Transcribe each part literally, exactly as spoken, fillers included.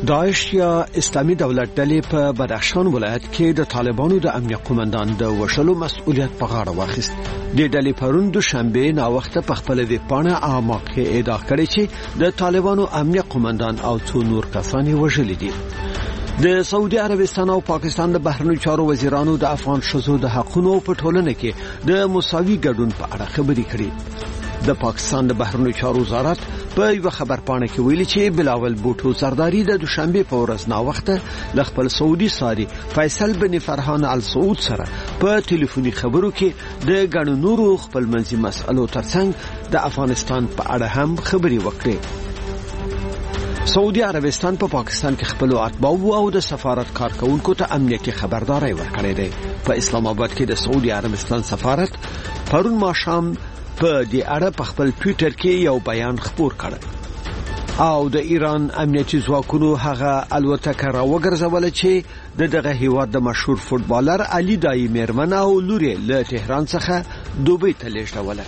داعش یا اسلامي دولت ډلې په بدخشان ولایت کې د طالبانو د امنیه قومندان د وشلو مسؤلیت په غاړه واخیست. د ډلې پرون دوشنبه نا وخت په خپل ویب پاڼه عامه کې ادعا کړې چې د طالبانو امنیه قومندان او څو نور کسان وژل دي. د سعودي عربستان او پاکستان د بهرنیو چارو وزیرانو د افغان شذو د حقوقو په ټولنه کې د مساوي ګډون په اړه خبرې کړې. د پاکستان د بهرنیو چارو وزارت په یو خبرپاڼه کې ویلي چې بلاول بوټو زرداری د دوشنبه په ورځ نا وخت ل خپل سعودي ساري فیصل بن فرحان ال سعود سره په ټلیفوني خبرو کې د غنو نورو خپل منځي مسألو ترڅنګ د افغانستان په اړه هم خبري وکړي. سعودي عربستان په پا پاکستان کې خپل اتباع او د سفارت کارکونکو ته امنیتي خبرداري ورکړې ده. په اسلام آباد کې د سعودي عربستان سفارت پرون ماښام په دې اړه په خپل ټوئیټر کې یو بیان خپور کړ او د ایران امنیتي ځواکونو هغه الوتکه راوګرځوله چې د دغه هیواد د مشهور فوټبالر علي دای میرمن او لوري له تهران څخه دوبۍ ته لیږدوله.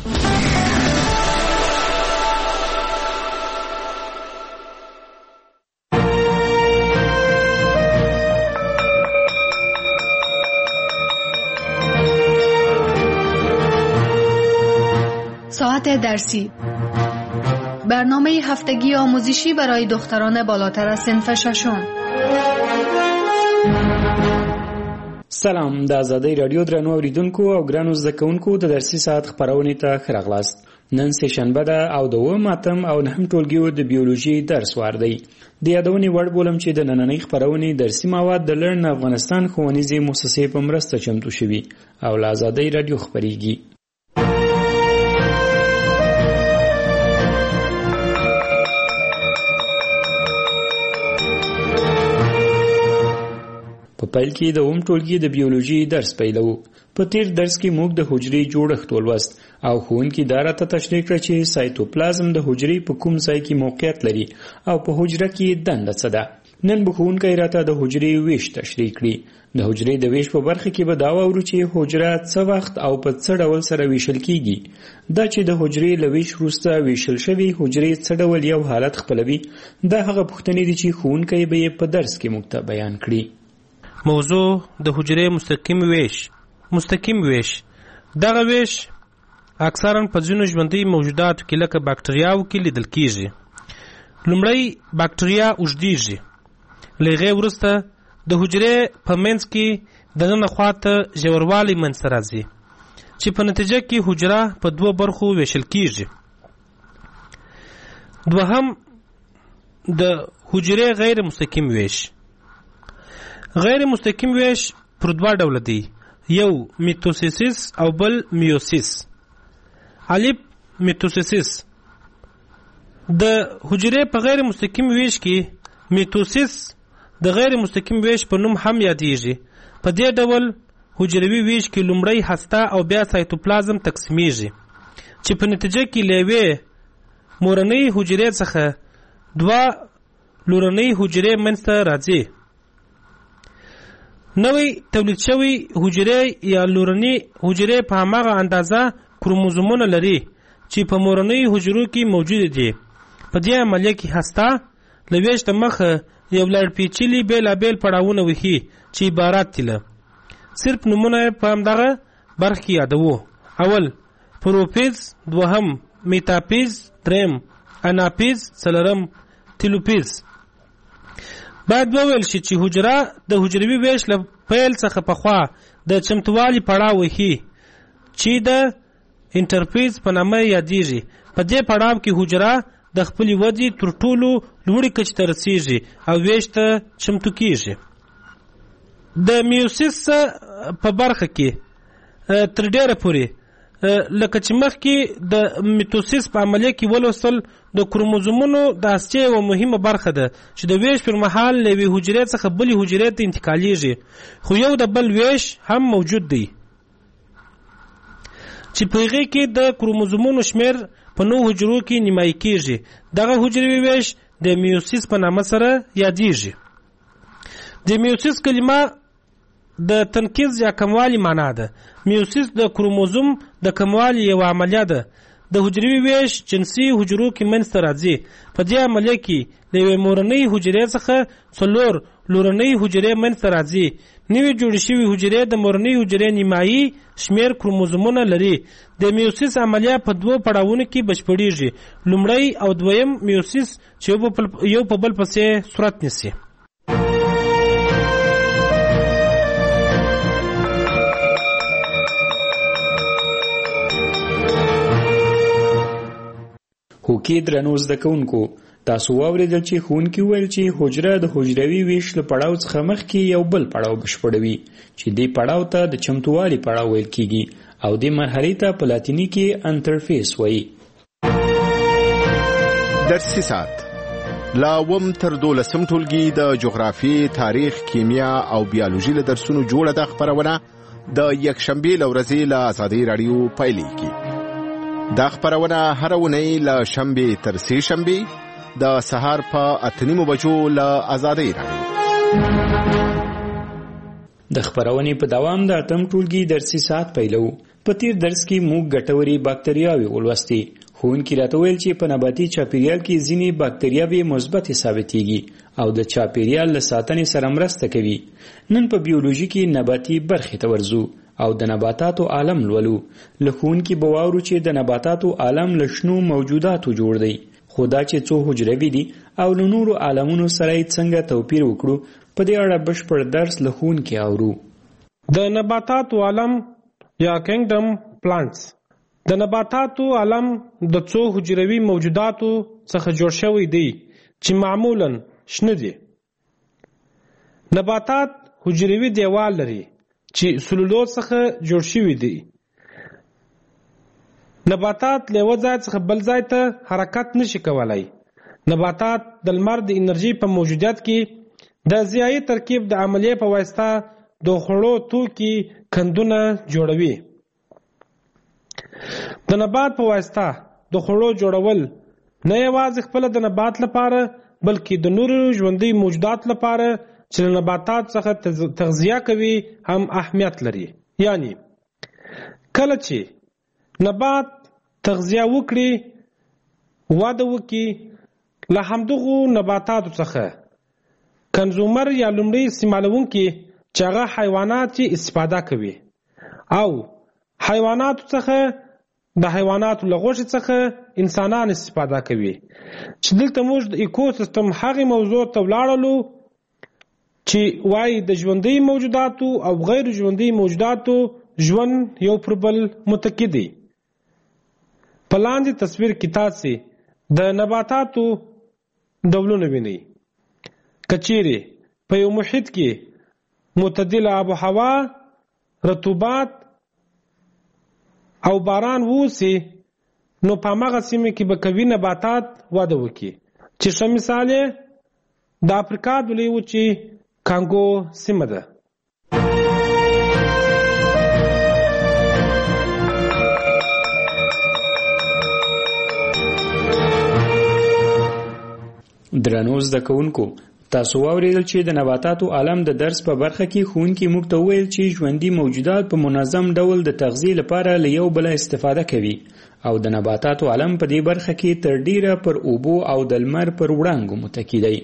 ساعت درسی، برنامه هفتگی آموزشی برای دختران بالاتر از صنف ششم. سلام، د آزادۍ رادیو درنو اوریدونکو او ګرانو زده کوونکو د درسي ساعت خبرونه ته ښه راغلاست. نن سه شنبه ده او د اووم اتم او نهم ټولګیو د بیولوژي درس وار دی. د یادونې وړ بولم چې د نننۍ خبرونې درسي مواد د لرن افغانستان ښوونیزې مؤسسې په مرسته چمتو شوي او له آزادۍ رادیو خبرېږي. په پیل کې د اوم ټولګي د بیولوژي درس پیلو. په تیر درس کې موږ د حجرې جوړښت ولوست او ښوونکي دا راته تشریح کړه چې سایتوپلازم د حجرې په کوم ځای کې موقعیت لري او په حجره کې دنده څه ده. نن به ښوونکی راته د حجرې ویش تشریح کړي. د حجرې د ویش په برخه کې به دا واورو چې حجره څه وخت او په څه ډول سره ویشل کیږي. دا چې د حجرې له ویش وروسته ویشل شوي حجرې څه ډول یو حالت خپلوي، دا هغه پوښتنې دي چې ښوونکی به یې په درس کې موږ ته بیان کړي. موضوع د حجرې مستقیم ویش. مستقیم ویش دغه ویش اکثرا په ځینو ژوندۍ موجوداتو کې لکه باکتریاو کې لیدل کیږي. لومړی باکتریا اوږدیږي، له هغې وروسته د حجرې په منځ کې دننه خواته ژوروالی منځته راځي چې په نتیجه کې حجره په دوه برخو ویشل کیږي. دوهم د حجرې غیر مستقیم ویش. غیر مستقیم ویش پر دوه ډوله دی، یو میتوسیس او بل میوسیس. الف میتوسیس. د حجرې په غیر مستقیم ویش کې میتوسیس د غیر مستقیم ویش په نوم هم یادېږي. په دې ډول حجروي ویش کې لومړی هسته او بیا سایتوپلازم تقسیمیږي چې په نتیجه کې له یوې مورنۍ حجرې څخه دوه لورنۍ حجرې منځته راځي. نوې تولید شوی حجرې یا لورنۍ حجرې په هماغه اندازه کروموزومونه لري چې په مورنۍ حجرو کې موجود دي. په دې عملیه کې هسته له ویش د مخه یو لړ پیچلي بېلابېل پړاوونه وهي چې عبارت دي له صرف نومونه په همدغه برخه کې یادوو. اول پروفیز، دوهم میتاپیز، دریم اناپیز، څلورم تیلوپیز. باید وویل شي چې حجره د حجروي ویش له پیل څخه پخوا د چمتووالي پړاو وهي چې د انټرفیز په نامه یادېږي. په دې پړاو کې حجره د خپلې ودې تر ټولو لوړې کچې ته رسېږي او ویش ته چمتو کېږي. د میوسیس په برخه کې تر ډېره پورې لکه چې مخکې د میتوسیس په عملیه کې ولوستل، د کروموزومونو د هستې یوه مهمه برخه ده چې د ویش پر مهال له یوې حجرې څخه بلې حجرې ته انتقالېږي، خو یو د بل ویش هم موجود دی چې په هغې کې د کروموزومونو شمېر په نو حجرو کې نیمایي کېږي. دغه حجروي ویش د میوسیس په نامه سره یادېږي. د میوسیس کلمه د تنقیز یا کموالی معنا ده. میوسیس د کروموزوم د کموالی یو عملیه ده. د حجروي ویش جنسي حجرو کې منځته راځي. په دې عملیه کې د یوې مورنۍ حجرې څخه څلور لورنۍ حجرې منځته راځي. نوې جوړې شوې حجرې د مورنۍ حجرې نیمایي شمېر کروموزومونه لري. د میوسیس عملیه په دوو پړاوونو کې بشپړېږي. لومړی او دویم میوسیس چې یو په بل پسې صورت نیسي. هوکې درنو زده کوونکو، تاسو واورېدل چې ښوونکي وویل چې حجره د حجروي ویش له پړاو څخه مخکې یو بل پړاو بشپړوي چې دې پړاو ته د چمتووالي پړاو ویل کیږي او دې مرحلې ته په لاتیني کې انټرفیس وایي. درسي ساعت لا اووم تر دولسم ټولګي د جغرافیې، تاریخ، کیمیا او بیولوژي له درسونو جوړه ده خپرونه د یکشنبې له ورځې له ازادۍ راډیو پیلېږي. دا خپرونه هره اونۍ له شنبې تر سې شنبې د سهار په اته نیمو بجو له ازادۍ راډیو. د خپرونې په دوام د اتم ټولګي درسي ساعت پیلو. په تیر درس کې موږ ګټورې باکتریاوې ولوستې. ښوونکي راته ویل چې په نباتي چاپیریال کې ځینې باکتریاوې مثبتې ثابتېږي او د چاپیریال له ساتنې سره مرسته کوي. نن په بیولوژي کې نباتي برخې ته ورځو او د نباتاتو عالم لولو. له ښوونکي به واورو چې د نباتاتو عالم له شنو موجوداتو جوړ دی، خو دا چې څو حجروي دي او له نورو عالمونو سره یې څنګه توپیر وکړو، په دې اړه بشپړ درس له ښوونکي اورو. د نباتاتو عالم یا کینګډم پلانټس. د نباتاتو عالم د څو حجروي موجوداتو څخه جوړ شوی دی چې معمولاً شنه دي. نباتات حجروي دیوال لري چې سلولوز څخه جوړ شوی دی. نباتات له یو ځای څخه بل ځای ته حرکت نشي کولای. نباتات د لمر د انرژي په موجودیت کې د ضیایي ترکیب د عملیې په واسطه د خوړو توکي کندونه جوړوي. د نبات په واسطه د خوړو جوړول نه یوازې خپل د نبات لپاره بلکې د نورو ژوندۍ موجودات لپاره چې له نباتات څخه تغذیه کوي هم اهمیت لري. یعنی کله چې نبات تغذیه وکړي، وده وکړي، له همدغو نباتاتو څخه کنزومر یا لومړی استعمالونکي چې هغه حیوانات استفاده کوي او حیواناتو څخه د حیواناتو له غوښې څخه انسانان استفاده کوي. چې دلته موږ د ایکوسیستم هغې موضوع ته ولاړلو چې وایي د ژوندۍ موجوداتو او غیر ژوندۍ موجوداتو ژوند یو پر بل متکی دی. په لاندې تصویر کې تاسې د نباتاتو ډولونه وینئ. که چیرې په یو محیط کې معتدله آب و هوا، رطوبت او باران ووسي، نو په هماغه سیمه کې به قوي نباتات وده وکړي. چې ښه مثال یې د افریقا د لویې وچې کانګو سیمه ده. درنو زده کوونکو، تاسو واورېدل چې د نباتاتو عالم د درس په برخه کې ښوونکي موږ ته وویل چې ژوندي موجودات په منظم ډول د تغذیې لپاره له یو بله استفاده کوي او د نباتاتو عالم په دې برخه کې تر ډیره پر اوبو او د لمر پر وړانګو متکی دی.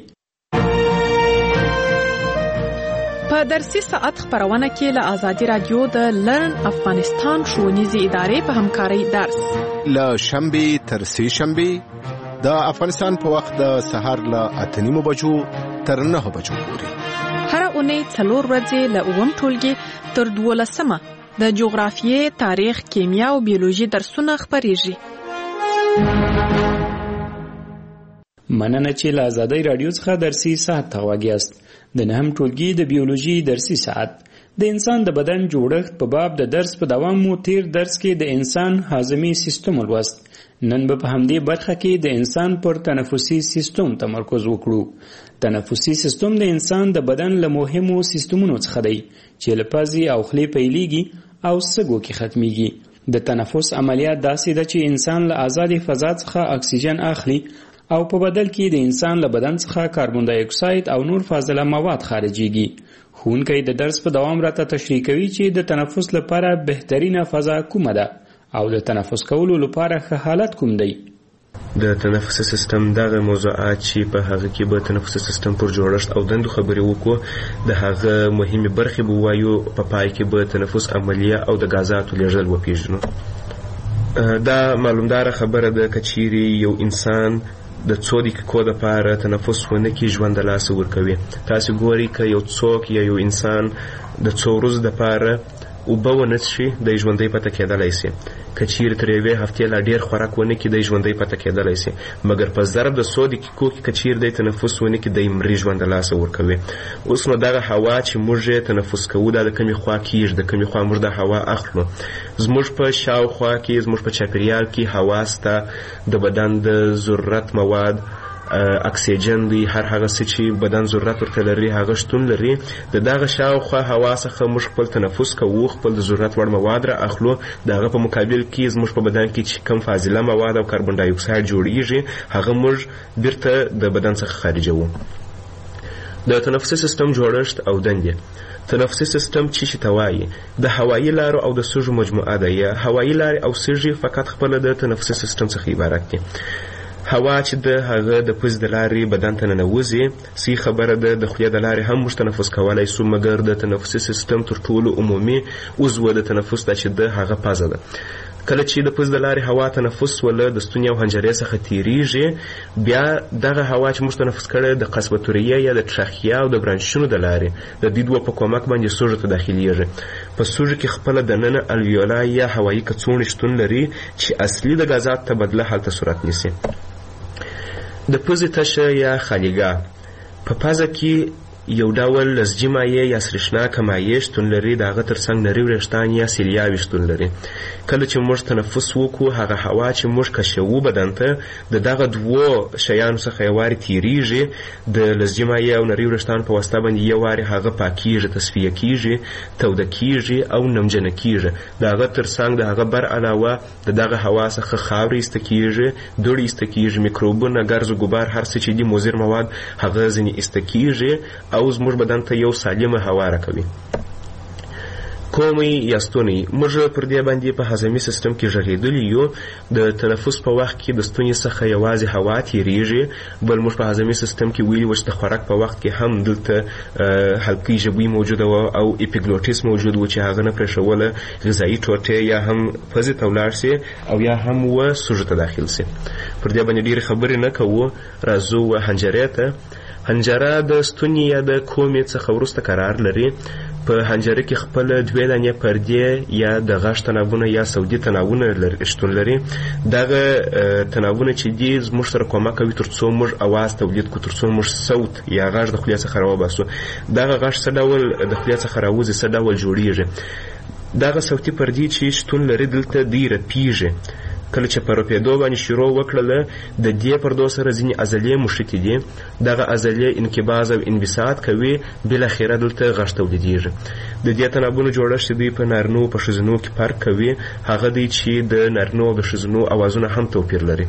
په درسي ساعت خپرونه کې له ازادي رادیو د لرن افغانستان ښوونیزې ادارې په همکارۍ درس له شنبې تر سې شنبې د افغانستان په وخت د سهار له اته نیمو بجو تر نهو بجو پورې. هر اونۍ څلور ورځې له اووم ټولګي تر دولسمه د جغرافیې، تاریخ، کیمیا او بیولوژي درسونه خپریږي. مننه چې له ازادۍ راډیو څخه درسي ساعت ته غواګیاست. د نهم ټولګي د بیولوژي درسي ساعت د انسان د بدن جوړښت په باب د درس په دوام مو تیر درس کې د انسان هاضمي سیستم ولوست. نن به په همدې برخه کې د انسان پر تنفسي سیستم تمرکز وکړو. تنفسي سیستم د انسان د بدن له مهمو سیستمونو څخه دی چې له پزې او خولې پیلېږي او سږو کې ختمیږي. د تنفس عملیات داسې ده چې انسان له آزادې فضا څخه اکسیجن اخلي او په بدل کې د انسان له بدن څخه کاربن دای اکساید او نور فاضله مواد خارجيږي. ښوونکی د درس په دوام راته تشریح کوي چې د تنفس لپاره بهترینه فضا کومه ده او د تنفس کولو لپاره ښه حالت کوم دی. د تنفسي سیستم دغه موضوعات چې په هغه کې به تنفسي سیستم پر جوړښت او دندو خبرې وکړو، د هغه مهمې برخې به ووایو، په پای کې به تنفس عملیه او د غازاتو لیږدول وپېژنو. دا معلومداره خبره ده که چیرې یو انسان د څو دقیقو دپاره تنفس ونه کړي ژوند د لاسه ورکوي. تاسې ګورئ که یو څوک یا یو انسان د څو ورځو دپاره اوبه ونه څښي، دی ژوندی پته کېدلی سي. که چیرې تر یوې هفتې لا ډېر خوراک ونه کړي، دی ژوندی پته کېدلی سي. مګر په ضرب د څو دقیقو کې که چیرې دی تنفس ونه کړي، دی مري ژوند د لاسه ورکوي. اوس نو دغه هوا چې موږ یې تنفس کوو، دا د کومې خوا کېږي، د کومې خوا موږ د هوا اخلو. زموږ په شاوخوا کې، زموږ په چاپېریال کې هوا سته، د بدن د ضرورت مواد، اکسیجن دی، هر هغه څه چې بدن ضرورت ورته لري هغه شتون لري. د دغه شاوخوا هوا څخه موږ خپل تنفس کوو، خپل د ضرورت وړ مواد را اخلو. د هغه په مقابل کې زموږ په بدن کې چې کم فاضله مواد او کاربن ډای اکساید جوړیږي، هغه موږ بیرته د بدن څخه خارجوو. د تنفسي سیستم جوړښت او دندې. تنفسي سیستم چې شي ته وایي د هوایي لارو او د سږو مجموعه ده. یا هوایي لارې او سږي فقط خپله د تنفسي سیستم څخه عبارت دي. هوا چې د هغه د پوز د لارې بدن ته ننوځي، صحیح خبره ده، د خولې د لارې هم موږ تنفس کولی سو، مګر د تنفسي سیستم تر ټولو عمومي عضو د تنفس ده چې د هغه پزه ده. کله چې د پوز د لارې هوا تنفس وله د ستوني او حنجرې څخه تیریږي، بیا دغه هوا چې موږ تنفس کړی د قصبتوریه یا د ټرخیا او د برانشونو د لارې د دې دوه په کومک باندې سږو ته داخلیږي. په سږو کې خپله دننه الویولا یا هوایي کڅوړې شتون لري چې اصلي د غازات تبدله هلته صورت نیسي. د پزې تشه یا خالیګاه. په پزه کې یو ډول لزجي مایع یا سرېښناکه مایع شتون لري، د هغه تر څنګ نري وریښتان یا سیلیاوې شتون لري. کله چې موږ تنفس وکړو، هغه هوا چې موږ کشوو بدن ته، د دغه دوو شیانو څخه یو وارې تیریږي، د لزجي مایع او نري وریښتان په واسطه باندې یو وارې هغه پاکیږي، تصفیه کیږي، توده کیږي او نمجنه کیږي. د هغه تر څنګ د هغه بر علاوه د دغه هوا څخه خاورې ایسته کیږي، دوړې ایسته کیږي، میکروبونه، ګرز و ګبار، هر څه چې دي مضر مواد، هغه ځینې ایسته کیږي او زموږ بدن ته یو سالمه هوا راکوي. کومې یا ستونی. موږ پر دې باندې په هضمي سیستم کې غږېدلي یو. د تنفس په وخت کې د ستوني څخه یوازې هوا تیریږي، بل موږ په هضمي سیستم کې ویلي وو چې د خوراک په وخت کې هم دلته حلقې ژبوي موجوده وه او اپیګلوټیس موجود و چې هغه نه پرېښوله غذایي ټوټې یا هم پزې ته ولاړ سي او یا هم و سږو ته داخل سي. پر دې باندې ډېرې خبرې نه کوو، راځو و حنجرې ته. حنجره د ستوني یا د کومې څخه وروسته قرار لري. په حنجره کې خپل دوې دانې پردې یا د غږ تناوونه یا صوتي تناوونه شتون لري. دغه تناوونه چې دي زموږ سره کومک کوي تر څو موږ اواز تولید کړو، تر څو موږ صوت یا غږ د خولې څخه راوباسو. دغه غږ څه ډول د خولې څخه راوځي، څه ډول جوړیږي. دغه صوتي پردې چې شتون لري دلته دی رپیږي. کله چې په رپېدو باندې شروع وکړله، د دې پردو سره ځینې عضلې مښتې دي. دغه عضلې انقباض او انبساط کوي، بالاخره دلته غږ تولیدېږي. د دې تنابونو جوړښت چې دوی په نارینو په ښځینو کې فرق کوي، هغه دی چې د نارینو او د ښځینو اوازونه هم توپیر لري.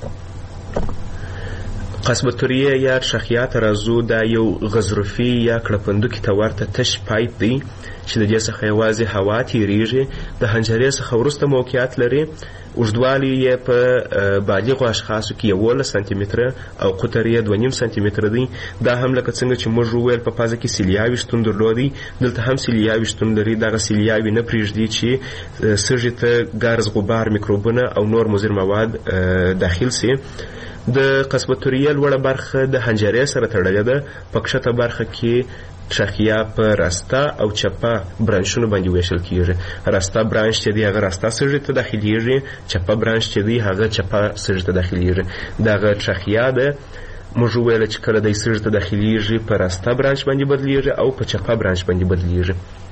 قصبتوریه یا ټرخیا ته راځو. دا یو غضروفي یا کړپندوکي ته ورته تش پایپ دی چې د دې څخه یوازې هوا تیریږي. د حنجرې څخه وروسته موقعیت لري. اوږدوالی یې په بالغو اشخاصو کې یولس سانتي متره او قطر یې دوه نیم سانتي متره دی. دا هم لکه څنګه چې موږ وویل په پازه کې سیلیاوي شتون درلودی، دلته هم سیلیاوي شتون لري. دغه سیلیاوي نه پرېږدي چې سږي ته ګرز، غبار، میکروبونه او نور مضر مواد داخل سي. د قصبتوریه لوړه برخه د حنجرې سره تړلې ده. په کښته برخه کې ټرخیا په راسته او چپه برانشونو باندې ویشل کیږي. راسته برانش چې دی هغه راسته سږي ته داخليږي، چپه برانش چې دی هغه چپه سږي ته داخليږي. دغه ټرخیا ده موږ ویل چې کله د سږي ته داخليږي په راسته برانش باندې بدلیږي او په چپه برانش باندې بدلیږي.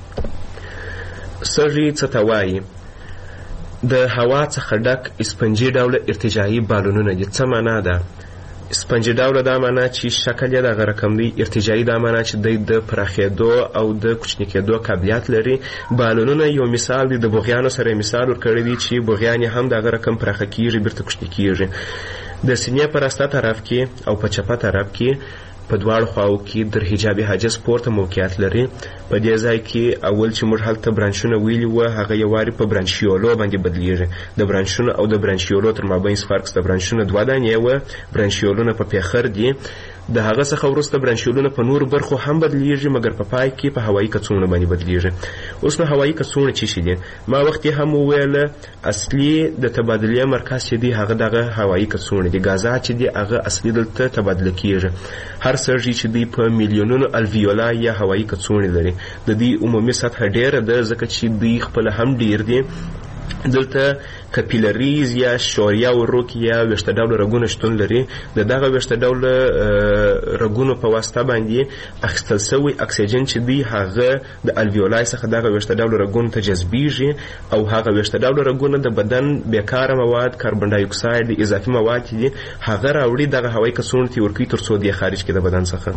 سږي څه ته وایي؟ د هوا څخه ډک اسپنجي ډوله ارتجاعي بالونونه دي. څه معنا ده؟ اسپنجي ډوله دا معنا چې شکل یې دغه رقم دی. ارتجاعي دا معنا چې دی د پراخېدو او د کوچني کېدو قابلیت لري. بالونونه یو مثال دی. د بوغیانو سره مثال ورکړی دی چې بوغیان هم دغه رقم پراخه کیږي، بیرته کوچني کیږي. د سینې په راسته طرف کې او په چپه طرف کې په دواړو خواو کې در حجاب حاجز پورته موقعیت لري. په دې ځای کې اول چې موږ هلته برانشونه ویلي وو هغه یو وارې په برانشیولو باندې بدلیږي. د برانشونو او د برانشیولو تر مابین فرق د برانشونو دوه دانې وه، برانشیولونه په پیخر دي. د هغه څخه وروسته برانشیولونه په نور برخو هم بدلیږي، مګر په پای کې په هوایي کڅوړو باندې بدلیږي. اوس نو هوایي کڅوړې څه شي دي؟ ما وخت هم وویل اصلي د تبادلې مرکز چې دی هغه دغه هوایي کڅوړې دي. غازات چې دی هغه اصلي دلته تبادله کیږي. هر سړی چې دی په میلیونونو الویولا یا هوایي کڅوړې لري. د دې عمومي سطح ډیره ده ځکه چې دی خپل هم ډیر دي. دلته کپیلریز یا شوریا وروک یا ویشته ډوله رګونه شتون لري. د دغه ویشته ډوله رګونو په واسطه باندې اخیستل سوی اکسیجن چې دی هغه د الویولای څخه دغه ویشته ډوله رګونو ته جذبیږي او هغه ویشته ډوله رګونه د بدن بیکاره مواد، کاربن ډای اکساید، اضافي مواد دي هغه راوړي دغه هوایي کڅوړو ته ورکوي تر څو دی خارج کړي د بدن څخه.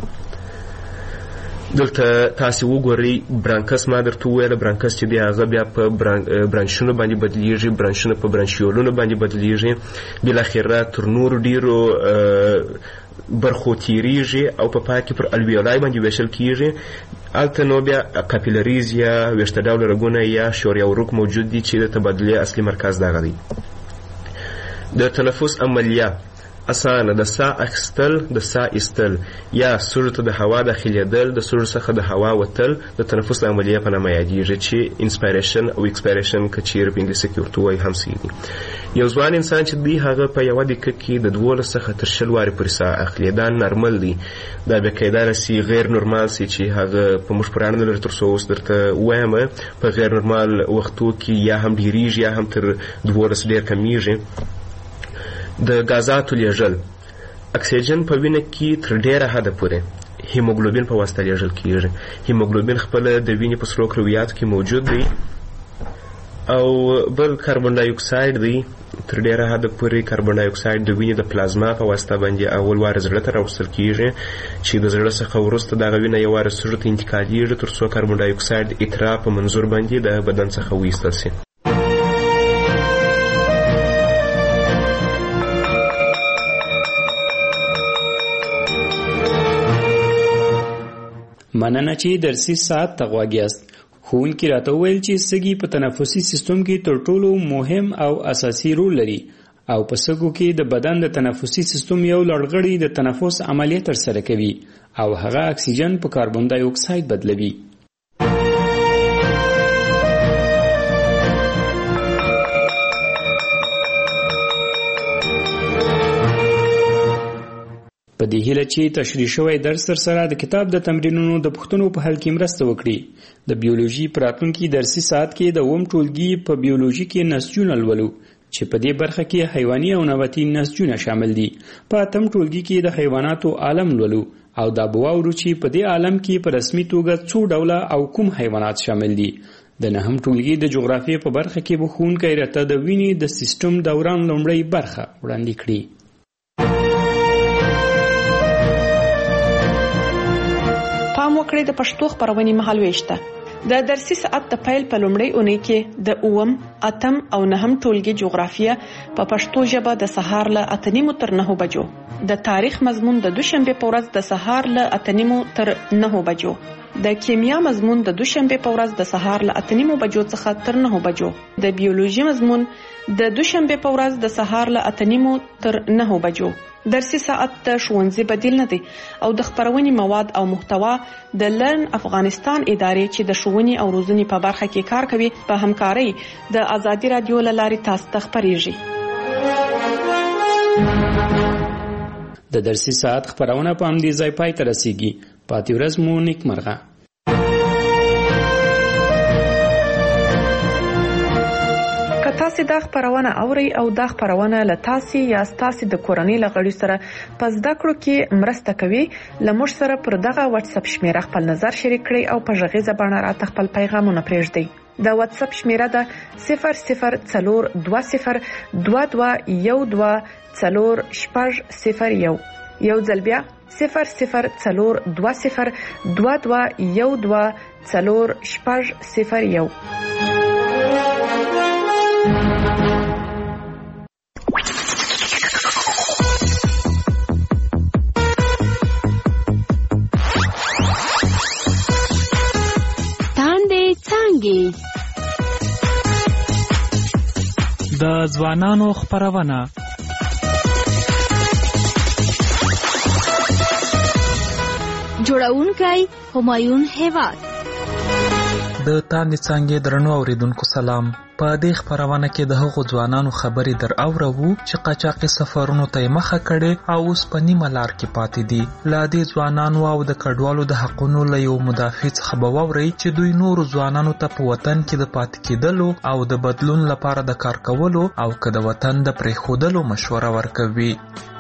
دلته تاسې وګورئ برانکس ما درته وویله برانکس چې دی هغه بیا په برانشونو باندې بدلیږي، برانشونه په برانشیولونو باندې بدلیږي، بالاخره تر نورو ډیرو برخو تیریږي او په پای کې پر الویولای باندې ویشل کیږي. هلته نو بیا کاپیلریز یا ویشته ډوله رګونه یا شوریا وروک موجود دي چې د تبادلې اصلي مرکز دغه دی. د تنفس عملیه اسانه د سا اخیستل، د سا ایستل یا سږو ته د هوا داخلېدل، د سږو څخه د هوا وتل د تنفس عملیه په نامه یادېږي چې انسپایریشن او ایکسپایریشن که چیرې په انګلیسي کې ورته وایي هم صحیح دي. یو ځوان انسان چې دی هغه په یوه دقیقه کې د دولس څخه تر شل وارې پورې سا اخلي. دا نارمل دی. دا بیا کیدای سي غیر نورمال سي چې هغه په موږ پرانه نه لري تر څو اوس درته ووایم. په غیر نورمال وختو کې یا هم ډېرېږي یا هم تر دولس ډېر کمیږي. د غازاتو لیږل اکسیجن په وینه کې تر ډیره حده پورې هیموګلوبین په واسطه لیږل کیږي. هیموګلوبین خپله د وینې په سرو کرویاتو کې موجود دی او بل کاربن ډای اکساید دی. تر ډیره حده پورې کاربن ډای اکساید د وینې د پلازما په واسطه باندې اول واره زړه ته راوستل کیږي چې د زړه څخه وروسته دغه وینه یو واره سږو ته انتقالیږي تر څو کاربن ډای اکساید اترا په منظور باندې د بدن څخه وایستل سي. مننه چې درسي ساعت ته غوږ یاست. ښوونکي راته وویل چې سږي په تنفسي سیستم کې تر ټولو مهم او اساسي رول لري او په سږو کې د بدن د تنفسي سیستم یو لړغړی د تنفس عملیه ترسره کوي او هغه اکسیجن په کاربن ډای اکساید بدلوي. په دې هیله چې تشریح شوی درس تر سره د کتاب د تمرینونو د پوښتنو په حل کې مرسته وکړي. د بیولوژي په راتلونکي درسي ساعت کې د اووم ټولګي په بیولوژي کې نسجونه لولو چې په دې برخه کې حیواني او نباتي نسجونه شامل دي. په اتم ټولګي کې د حیواناتو عالم لولو او دا به واورو چې په دې عالم کې په رسمي توګه څو ډوله او کوم حیوانات شامل دي. د نهم ټولګي د جغرافیې په برخه کې به ښوونکی راته د وینې د سیستم دوران لومړۍ برخه وړاندې کړي. پام وکړئ د پښتو خبرونې مهالويشته. د درسي ساعت د پیل په لومړۍ اونۍ کې د اووم، اتم او نهم ټولګي جغرافیه په پښتو ژبه د سهار له اته نیمو تر نهو بجو، د تاریخ مضمون د دوشنبه په ورځ د سهار له اته نیمو تر نهو بجو، د کیمیا مضمون د دوشنبه په ورځ د سهار له اته نیمو بجو څخه تر نهو بجو، د بیولوژي مضمون د دوشنبه په ورځ د سهار له اته نیمو تر نهو بجو. درسي ساعت د ښوونځي بدیل نه دی او د خبرونې مواد او محتوا د لرن افغانستان ادارې چې د ښوونې او روزنې په برخه کې کار کوي په همکارۍ د ازادي رادیو له لارې تاسو ته خبرېږي. د درسي ساعت خبرونه په همدې ځای پای ته رسیږي. پاتې ورځ مو نیکمرغه. تاسو دا خبرونه اوري او دا خبرونه له تاسو یا تاسو د کورنۍ لغړي سره پس دا کړو کې مرسته کوي. لمر سره پر دغه واتس اپ شمیره خپل نظر شریک کړئ او په ژغې زبانه را خپل پیغامونه پرېږدئ. د واتس اپ شمیره ده صفر صفر څلور دوه صفر دوه دوه یو دوه څلور شپږ صفر یو. یو ځل بیا صفر صفر څلور دوه صفر دوه دوه یو دوه څلور شپږ صفر یو. چنګیز د ځوانانو خپرونه جوړونکی همایون هیواد. د تاندې څانګې درنو اوریدونکو سلام. په دې خپرونه کې د هغو ځوانانو خبرې در اورو چې قاچاقي سفرونو ته مخه کړي او اوس په نیمه لار کې پاتې دي. لا دې ځوانانو او د کډوالو د حقونو له یو مدافع څخه به واورئ چې دوی نورو ځوانانو ته په وطن کې د پاتې کېدلو او د بدلون لپاره د کار کولو او که د وطن د پرېښودلو مشوره ورکوي.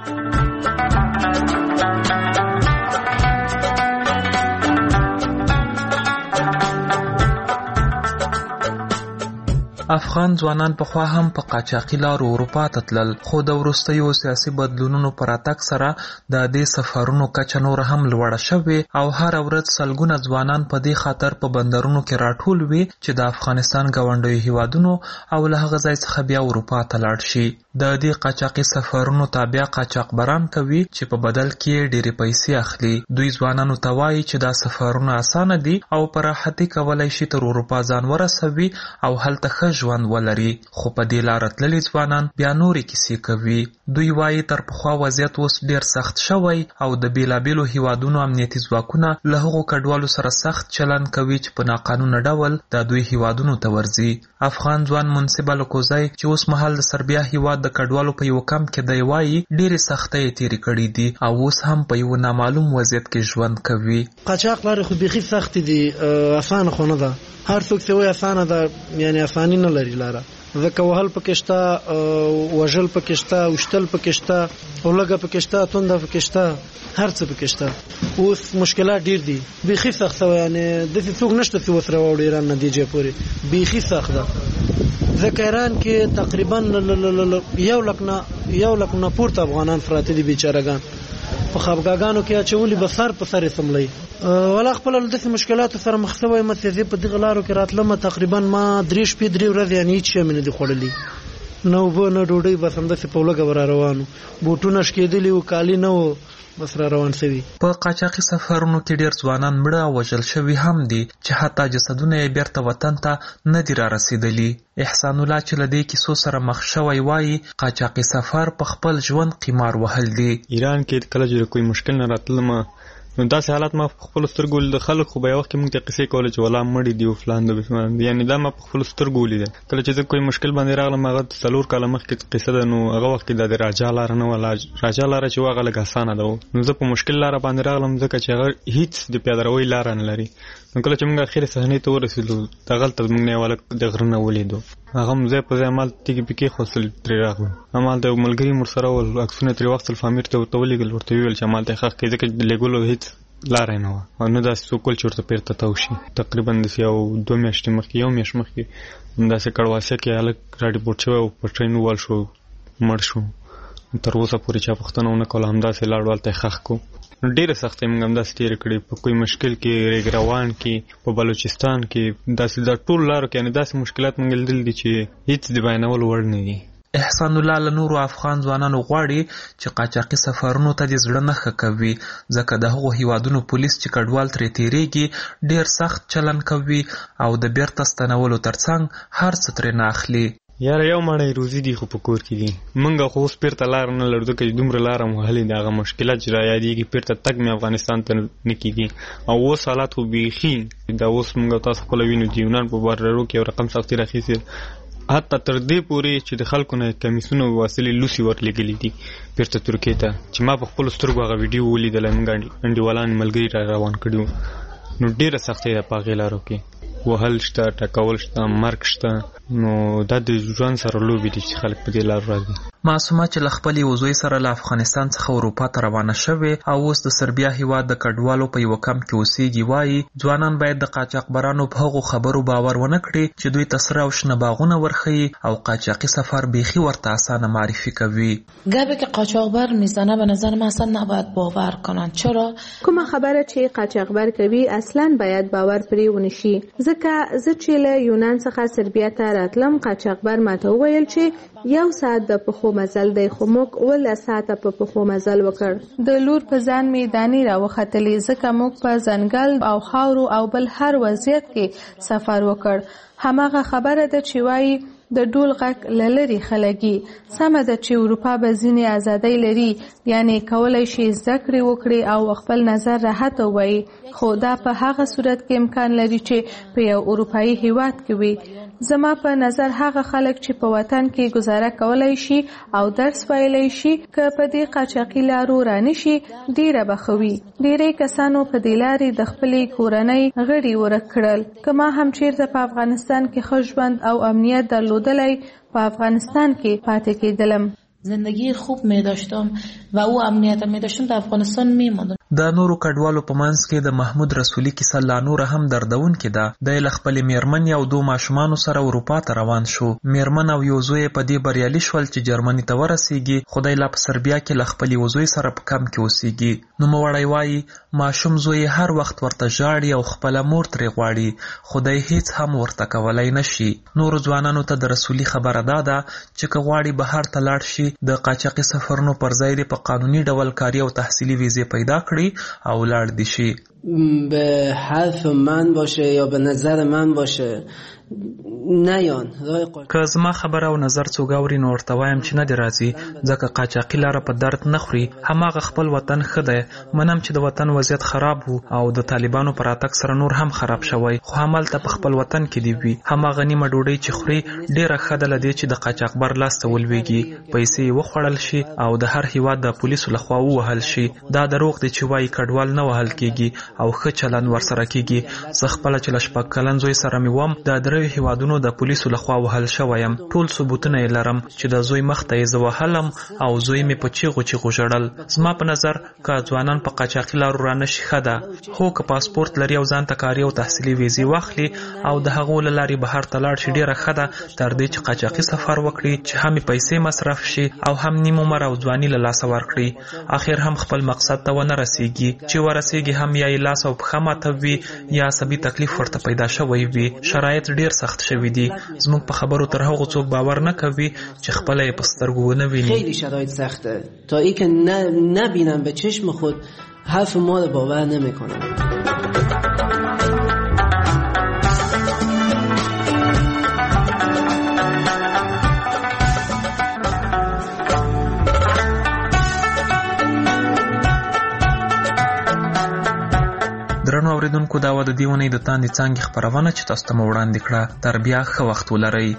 افغان ځوانان پخوا هم په قاچاقي لارو اروپا ته تلل، خو د وروستیو سیاسي بدلونونو پر راتګ سره د دې سفرونو کچه نور هم لوړه شوې او هر ورځ سلګونه ځوانان په دې خاطر په بندرونو کې راټول وي چې د افغانستان ګاونډیو هیوادونو او له هغه ځای څخه بیا اروپا ته لاړ شي. د دې قاچاقي سفرونو تابع قاچاقبران کوي چې په بدل کې ډېرې پیسې اخلي. دوی ځوانانو ته وایي چې دا سفرونه اسانه دي او په راحتۍ کولی شي تر اروپا ځان ورسوي او هلته ښه ژوند ولري، خو په دې لاره تللي ځوانان بیا نورې کیسې کوي. دوی وایي تر پخوا وضعیت اوس ډېر سخت شوی او د بېلابېلو هیوادونو امنیتي ځواکونه له هغو کډوالو سره سخت چلند کوي چې په ناقانونه ډول د دوی هیوادونو ته ورځي. افغان ځوان منصب الکوزی چې اوس مهال د سربیا هیواد د کډوالو په یو کمپ کې دی وایي ډېرې سختۍ یې تېرې کړي دي او اوس هم په یو نامعلوم وضعیت کې ژوند کوي. قاچاق لارې خو بیخي سختې دي، اسانه خو نه ده. هر څوک چې وایي اسانه ده، یعنی اساني نه لري لاره. ځکه وهل پکې شته، وژل پکې شته، وشتل پکې شته، اولګه پکې شته، تونده پکې شته، هر څه پکې شته. اوس مشکلات ډېر دي، بیخي سخت شوی. یعنی داسې څوک نشته چې وسره واوړي ایران نتیجې پورې، بیخي سخت ده. ځکه ایران کې تقریبا یو لک نه یو لک نه پورته افغانان پراته دي بیچارهګان. په خپګاګانو کې اچولي به سر په سر سملي. ولا خپل داسې مشکلاتو سره مخ شوی م چې په دغه لارو کې راتلم. تقریبا ما درې شپې درې ورځې یعنې هېڅ شی مې نه دي خوړلي، نه اوبه نه ډوډۍ، بس همداسې په لږه به را روانو. بوټونه شکېدلي وو، کالي نه وو، بس را روان شوي. په قاچاقي سفرونو کې ډېر ځوانان مړه او وژل شوي هم دي چې حتی جسدونه یې بیرته وطن ته نه دي را رسېدلي. احسان الله چې له دې کیسو سره مخ شوی وایي قاچاقي سفر په خپل ژوند قمار وهل دي. ایران کې کله چې کوئی مشکل نه راتلم نو داسې حالات ما په خپلو سترګو د خلک خو به یو وخت کې موږ ته قصې کولې چې ولا مړي دي او فلان د بسمان دي، یعنې دا ما په خپلو سترګو ولیدل. کله چې زه کوئی مشکل باندې راغلم، هغه څلور کاله مخکې قصه ده، نو هغه وخت کې دا د راجا لاره نه وه. راجا لاره چې وه هغه لږ اسانه ده، نو زه په مشکل لاره باندې راغلم ځکه چې هغه هیڅ د پیادهروۍ لاره نه لري. نو کله چې موږ اخرې صحنې ته ورسېدو، دغلته موږ نه یو هلک د غره نه ولیدو، هغه هم ځای په ځای همالته تیږې پیکې خوستل ترې راغلو. همالته یو ملګري مور سره ول، عکسونه ترې واخیستل، فامیر ته ورته ولېږل، ورته ویې ویل چې همالته یې ښخ کړي ځکه د لېږلو هېڅ لاره یې نه وه او نه داسې څوک ول چې ورته بېرته تاو شي. تقریبا داسې یو دوه میاشتې مخکې یو میاشت مخکې همداسې کړواسیه کې هلک راډیپورټ شوی او په ټرین ووال شو، مړ شو. تر اوسه پورې چا پوښتنه ونه کوله، همداسې لاړو، هلته یې ښخ کړو. ډېره سختۍ موږ همداسې تېرې کړې، په کوی مشکل کې، ریګ روان کې، په بلوچستان کې، داسې دا ټول لارو کې یعنې داسې مشکلات موږ لیدلي دي چې هېڅ د بیانولو وړ نه دي. احسان الله له نورو افغان ځوانانو غواړي چې قاچاقي سفرونو ته د زړه نه ښه کوي، ځکه د هغو هیوادونو پولیس چې کډوال ترې تېرېږي ډېر سخت چلند کوي او د بیرته ستنولو ترڅنګ هر څه ترې نه اخلي. یاره یو مړی روزي دي خو په کور کې دي. موږ خو اوس بیرته لاره نه لرو ځکه چې دومره لاره مو وهلې دي. هغه مشکلات چې را یادېږي بیرته تګ مې افغانستان ته نه کېږي او اوس حالات خو بیخي دا اوس موږ تاسو خپله وینو د یونان په بارډرو کې یو رقم سختي راخیستې، حتی تر دې پورې چې د خلکو نه کمیسونه وسلې لوسي ورلېږلي دي بیرته ترکیې ته، چې ما په خپلو سترګو هغه ویډیو ولیدلی. موږ انډیوالان ملګري را روان کړي وو. نو ډېره سختۍ ده په هغې لارو کې، وهل شته، ټکول شته، مرګ شته. نو دا د ژوند سره لوبې دي چې خلک په دې لارو راځي. معصومه چې له خپل یو زوی سره له افغانستان څخه اروپا ته روانه شوې او اوس د سربیا هیواد د کډوالو په یوه کمپ کې اوسېږي وایي ځوانان باید د قاچاقبرانو په هغو خبرو باور ونه کړي چې دوی ته سره او شنه باغونه ورښیي او قاچاقي سفر بیخي ورته اسانه معرفی کوي. گپی که قاچاقبر میزنه به نظر من اصلا نباید باور کنن. چرا؟ کومه خبره چې قاچاقبر کوي اصلا باید باور پرې ونشي. ځکه زه چې له یونان څخه سربیا ته راتلم، قاچاقبر ماته وویل چې یو ساعت د پخو مزل دی خو موږ اوولس ساعته په پخو مزل وکړ. د لور په ځان می دانی را وختلې ځکه موږ په ځنګل او خاورو او بل هر وضعیت کې سفر وکړ. هماغه خبره ده چې وایي د ډول غږ لری خلګي. سمه ده چې اروپا به ځینې ازادۍ لري، یعنی کولای شي زده کړې وکړي او خپل نظر راحت ووایي، خو دا په هغه صورت کې امکان لري چې په یو اروپایي هیواد کې وي. زما په نظر هغه خلک چې په وطن کې گزاره کولای شي او درس ویلی شي که په دې قاچاقي لارو رانشي ډیره بخوي. ډیری کسانو په دې لارې د خپلې کورنۍ غړي ورک کړل. که ما هم چیرته په افغانستان کې ښه ژوند او امنیت درلودلی په افغانستان کې پاتې کېدلم. زندگی خوب می داشتم و او امنیت می داشتم در افغانستان می ماندم. د نورو کډوالو په منځ کې د محمود رسولي کیسه لا نور هم دردونکې ده. د له خپل میرمن او دوه ماشومانو سره اروپا ته روان شو. میرمن او یو زوی په دې بریالي شول چې جرمني ته ورسیږي. خدای لا په سربیا کې له خپل وزوی سره په کم کې اوسېږي. نو موړی وایي ماشوم زوی هر وخت ورته ژاړي او خپل مور ترې غواړي. خدای هیڅ هم ورته کولای نشي. نور ځوانانو ته د رسولي خبره ده ده چې که غواړي بهر ته لاړ شي د قاچاقي سفرونو پر ځای په قانوني ډول کاري او تحصیلي ویزې پیدا کړي او لاړ دي شي. به حرف من باشه یا به نظر من باشه نیان که زما خبره او نظر څوک اوري نو ورته وایم چې نه دی راځي ځکه قاچاقي لاره په درد نه خوري. هماغه خپل وطن ښه دی. منم چې د وطن وضعیت خراب وو او د طالبانو پر راتګ سره نور هم خراب شوی، خو همالته په خپل وطن کې دی وي. هماغه نیمه ډوډۍ چې خوري ډیره ښه ده له دې چې د قاچاقبر لاس ته ولویږي، پیسې یې وخوړل شي او د هر هیواد د پولیسو لخوا ووهل شي. دا دروغ دی چې وایي کډوال نه وهل کیږي او ښه چلند ورسره کیږي. زه خپله چې له شپږ کلن زوی سره مې وم د دریو هیوادونو د پولیسو لخوا وهل شویم. ټول ثبوتونه یې لرم چې د زوی مخ ته یې زه وهلم او زوی مې په چیغو چیغو ژړل. زما په نظر که ځوانان په قاچاقي لارو رانشي ښه ده، خو که پاسپورت لري او ځان ته کاري او تحصیلي ویزې واخلي او د هغو له لارې بهر ته لاړ شي ډېره ښه ده تر دې چې قاچاقي سفر وکړي چې هم پیسې مصرف شي او هم نیم عمر او ځواني له لاسه ورکړي. اخر هم خپل مقصد ته ونه رسیږي. چې ورسیږي هم یا یې لاس او پښه ماته وي یا عصبي تکلیف ورته پیدا شوی وي. شرایط ډېر سخت شوي دي. زموږ په خبرو تر هغو څوک باور نه کوي چې خپله یې په سترګو ونه ویني. خیلی شرایط سخته تا ای که نبینم به چشم خود حرف ما رو باور نمیکنم. درنو اوریدونکو دا و د دې اونۍ د تاندې څانګې خپرونه چې تاسو ته مو وړاندې کړه. تر بیا ښه وخت ولرئ.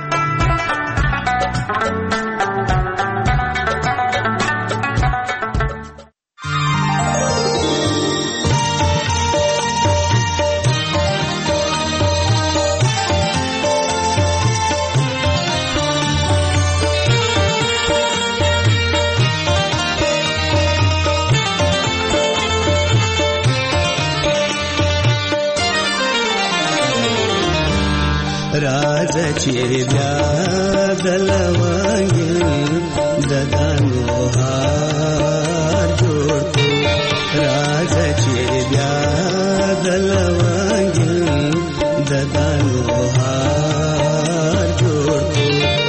راز چې بیا دلوانګل ددانو هار جوړ کو راز چې بیا دلوانګل ددانو هار جوړ کو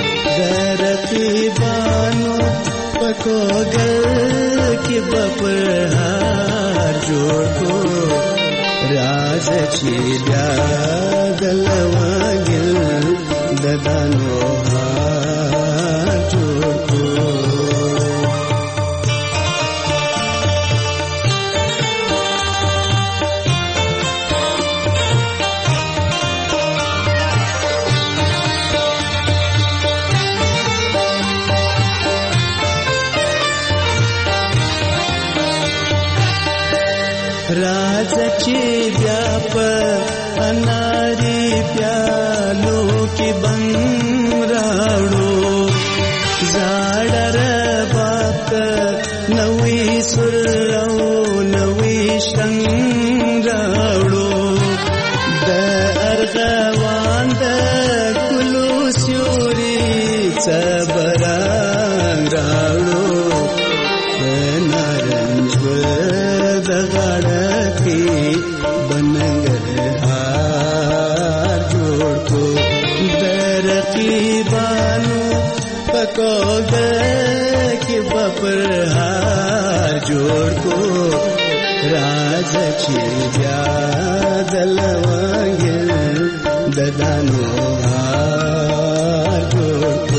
درتیبانو پکو گل کې بپر هار جوړ کو راز چې بیا دلوانګل ددانو هار جوړ کو راز چې بیا په اناري پیالو کې بنګ راوړو زاړه رباب نوې سر او نوې شنګ راوړو د ارغوان د ګلو سیوري صبران راوړو نارنج د غړکې بننګرهار جوړ کو د رقیبانو کوګ کې بپر هار جوړ کو راز چې بیا دلوانګل ددانو هار جوړ